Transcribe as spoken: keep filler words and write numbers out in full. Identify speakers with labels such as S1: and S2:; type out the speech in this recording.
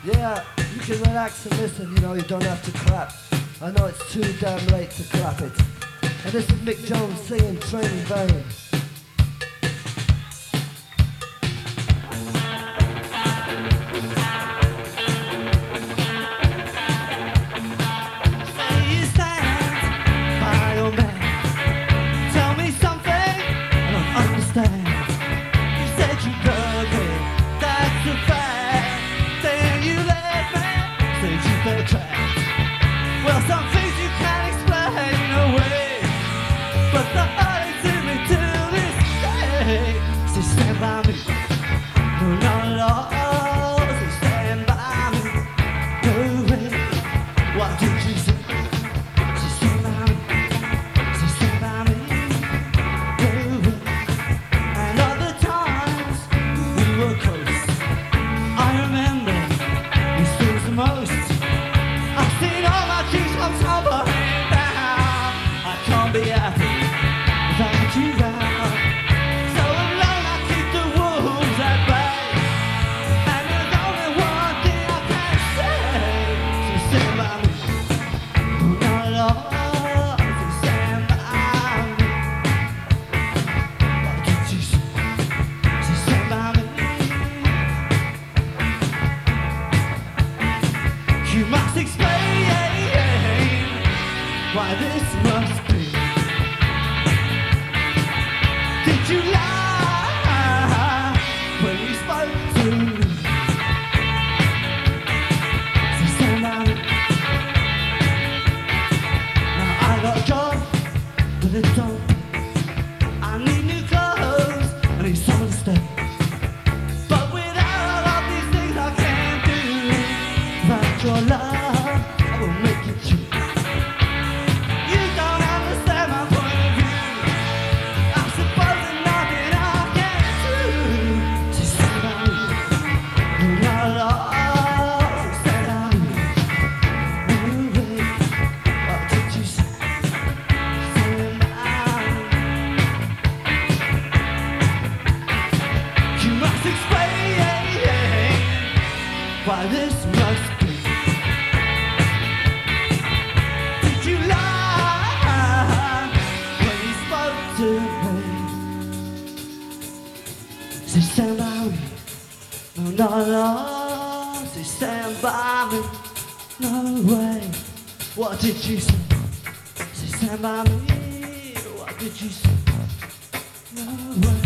S1: Yeah, you can relax and listen, you know, you don't have to clap. I know it's too damn late to clap it. And this is Mick Jones singing Train in Vain.
S2: Well, some things you can't explain away, but the heartaches in me to this day. Say stand by me, no, not at all. Say stand by me, no way. What did you say? Say stand by me, say stand by me, no way. And other times we were close. I remember these things the most. I've seen all my dreams come tumbling down. I can't be happy without you round. So alone I keep the wolves at bay. And there's only one thing I can say. So stand by me, not at all. So stand by me. What did you say? So stand by me. You must explain why this must be. Did you lie when you spoke to me? So stand by me. Now I got a job, but it don't. I need new clothes, I need someone to stay. But without all of these things I can't do. Without your love, I will make it true. Why this must be. Did you lie when you spoke to me? Say stand by me, no, not at all. Say stand by me, no way. What did you say? Say stand by me, what did you say? No way.